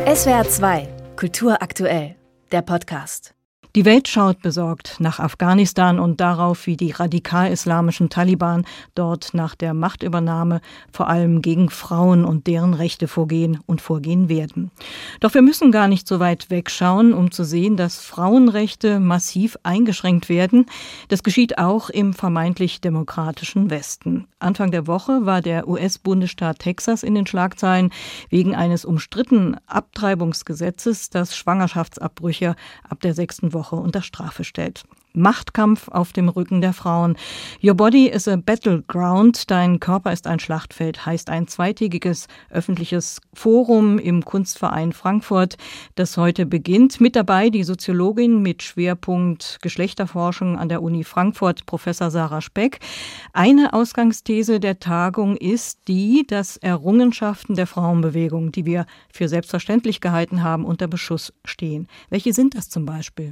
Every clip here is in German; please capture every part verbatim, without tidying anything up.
S W R zwei, Kultur aktuell, der Podcast. Die Welt schaut besorgt nach Afghanistan und darauf, wie die radikal-islamischen Taliban dort nach der Machtübernahme vor allem gegen Frauen und deren Rechte vorgehen und vorgehen werden. Doch wir müssen gar nicht so weit wegschauen, um zu sehen, dass Frauenrechte massiv eingeschränkt werden. Das geschieht auch im vermeintlich demokratischen Westen. Anfang der Woche war der U S-Bundesstaat Texas in den Schlagzeilen wegen eines umstrittenen Abtreibungsgesetzes, das Schwangerschaftsabbrüche ab der sechsten Woche unter Strafe stellt. Machtkampf auf dem Rücken der Frauen. Your body is a battleground. Dein Körper ist ein Schlachtfeld, heißt ein zweitägiges öffentliches Forum im Kunstverein Frankfurt, das heute beginnt. Mit dabei die Soziologin mit Schwerpunkt Geschlechterforschung an der Uni Frankfurt, Professor Sarah Speck. Eine Ausgangsthese der Tagung ist die, dass Errungenschaften der Frauenbewegung, die wir für selbstverständlich gehalten haben, unter Beschuss stehen. Welche sind das zum Beispiel?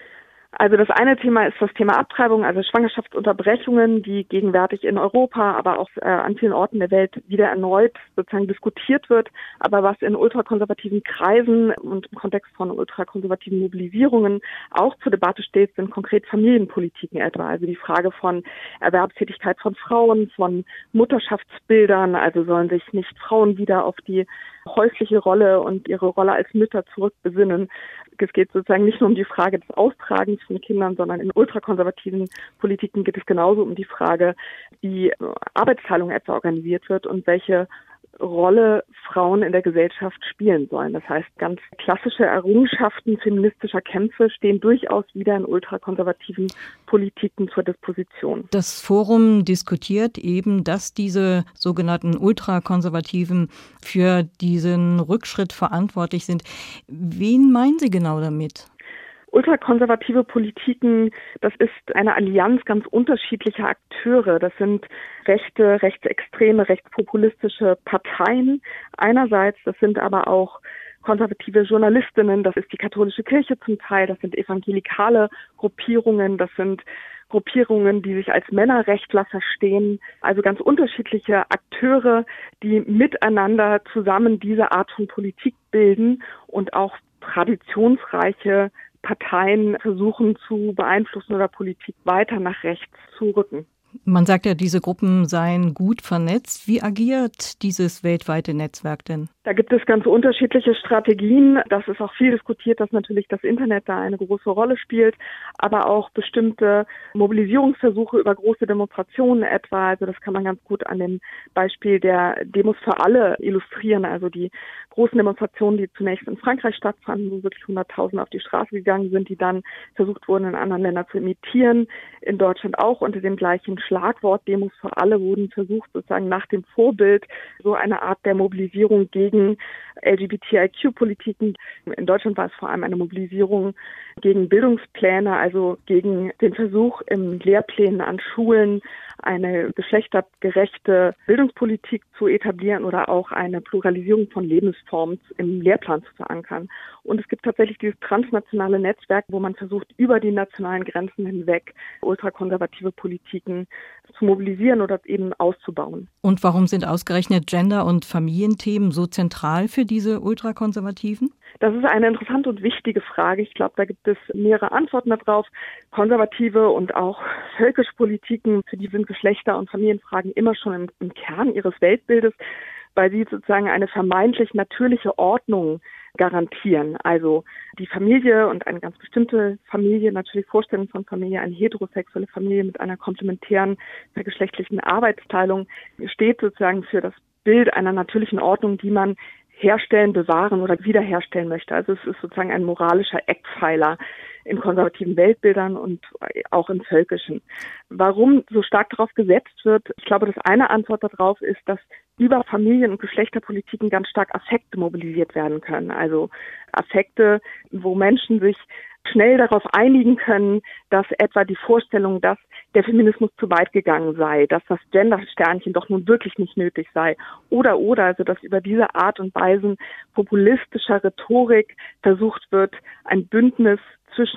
Also das eine Thema ist das Thema Abtreibung, also Schwangerschaftsunterbrechungen, die gegenwärtig in Europa, aber auch äh, an vielen Orten der Welt wieder erneut sozusagen diskutiert wird. Aber was in ultrakonservativen Kreisen und im Kontext von ultrakonservativen Mobilisierungen auch zur Debatte steht, sind konkret Familienpolitiken etwa. Also die Frage von Erwerbstätigkeit von Frauen, von Mutterschaftsbildern. Also sollen sich nicht Frauen wieder auf die häusliche Rolle und ihre Rolle als Mütter zurückbesinnen. Es geht sozusagen nicht nur um die Frage des Austragens von Kindern, sondern in ultrakonservativen Politiken geht es genauso um die Frage, wie Arbeitsteilung etwa organisiert wird und welche Rolle Frauen in der Gesellschaft spielen sollen. Das heißt, ganz klassische Errungenschaften feministischer Kämpfe stehen durchaus wieder in ultrakonservativen Politiken zur Disposition. Das Forum diskutiert eben, dass diese sogenannten Ultrakonservativen für diesen Rückschritt verantwortlich sind. Wen meinen Sie genau damit? Ultrakonservative Politiken, das ist eine Allianz ganz unterschiedlicher Akteure. Das sind rechte, rechtsextreme, rechtspopulistische Parteien einerseits. Das sind aber auch konservative Journalistinnen. Das ist die katholische Kirche zum Teil. Das sind evangelikale Gruppierungen. Das sind Gruppierungen, die sich als Männerrechtler verstehen. Also ganz unterschiedliche Akteure, die miteinander zusammen diese Art von Politik bilden und auch traditionsreiche Parteien versuchen zu beeinflussen oder Politik weiter nach rechts zu rücken. Man sagt ja, diese Gruppen seien gut vernetzt. Wie agiert dieses weltweite Netzwerk denn? Da gibt es ganz unterschiedliche Strategien. Das ist auch viel diskutiert, dass natürlich das Internet da eine große Rolle spielt, aber auch bestimmte Mobilisierungsversuche über große Demonstrationen etwa. Also das kann man ganz gut an dem Beispiel der Demos für alle illustrieren. Also die großen Demonstrationen, die zunächst in Frankreich stattfanden, wo wirklich hunderttausend auf die Straße gegangen sind, die dann versucht wurden, in anderen Ländern zu imitieren. In Deutschland auch unter dem gleichen Schlagwort Demos für alle wurden versucht, sozusagen nach dem Vorbild so eine Art der Mobilisierung gegen L G B T I Q-Politiken. In Deutschland war es vor allem eine Mobilisierung gegen Bildungspläne, also gegen den Versuch, in Lehrplänen an Schulen eine geschlechtergerechte Bildungspolitik zu etablieren oder auch eine Pluralisierung von Lebensformen im Lehrplan zu verankern. Und es gibt tatsächlich dieses transnationale Netzwerk, wo man versucht, über die nationalen Grenzen hinweg ultrakonservative Politiken zu mobilisieren oder eben auszubauen. Und warum sind ausgerechnet Gender- und Familienthemen so zentral für diese Ultrakonservativen? Das ist eine interessante und wichtige Frage. Ich glaube, da gibt es mehrere Antworten darauf. Konservative und auch völkische Politiken, für die sind Geschlechter- und Familienfragen immer schon im, im Kern ihres Weltbildes, weil sie sozusagen eine vermeintlich natürliche Ordnung garantieren. Also die Familie und eine ganz bestimmte Familie, natürlich Vorstellung von Familie, eine heterosexuelle Familie mit einer komplementären geschlechtlichen Arbeitsteilung steht sozusagen für das Bild einer natürlichen Ordnung, die man herstellen, bewahren oder wiederherstellen möchte. Also es ist sozusagen ein moralischer Eckpfeiler in konservativen Weltbildern und auch im Völkischen. Warum so stark darauf gesetzt wird, ich glaube, das eine Antwort darauf ist, dass über Familien- und Geschlechterpolitiken ganz stark Affekte mobilisiert werden können. Also Affekte, wo Menschen sich schnell darauf einigen können, dass etwa die Vorstellung, dass der Feminismus zu weit gegangen sei, dass das Gender-Sternchen doch nun wirklich nicht nötig sei oder oder, also dass über diese Art und Weise populistischer Rhetorik versucht wird, ein Bündnis zwischen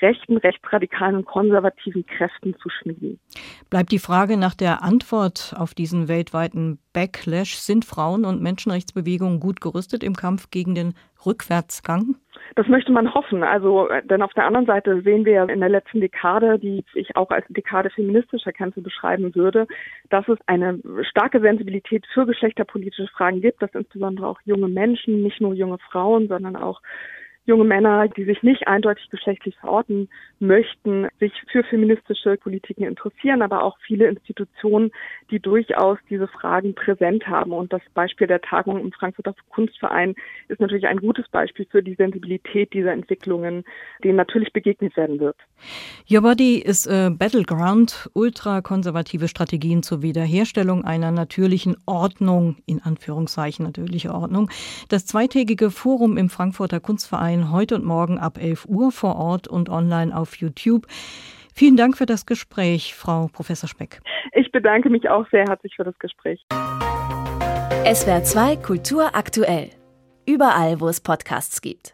rechten, rechtsradikalen und konservativen Kräften zu schmieden. Bleibt die Frage nach der Antwort auf diesen weltweiten Backlash. Sind Frauen- und Menschenrechtsbewegungen gut gerüstet im Kampf gegen den Rückwärtsgang? Das möchte man hoffen. Also, denn auf der anderen Seite sehen wir in der letzten Dekade, die ich auch als Dekade feministischer Kämpfe beschreiben würde, dass es eine starke Sensibilität für geschlechterpolitische Fragen gibt, dass insbesondere auch junge Menschen, nicht nur junge Frauen, sondern auch junge Männer, die sich nicht eindeutig geschlechtlich verorten möchten, sich für feministische Politiken interessieren, aber auch viele Institutionen, die durchaus diese Fragen präsent haben. Und das Beispiel der Tagung im Frankfurter Kunstverein ist natürlich ein gutes Beispiel für die Sensibilität dieser Entwicklungen, denen natürlich begegnet werden wird. Your Body is a Battleground, ultrakonservative Strategien zur Wiederherstellung einer natürlichen Ordnung, in Anführungszeichen natürliche Ordnung. Das zweitägige Forum im Frankfurter Kunstverein heute und morgen ab elf Uhr vor Ort und online auf YouTube. Vielen Dank für das Gespräch, Frau Professor Speck. Ich bedanke mich auch sehr herzlich für das Gespräch. S W R zwei Kultur aktuell. Überall, wo es Podcasts gibt.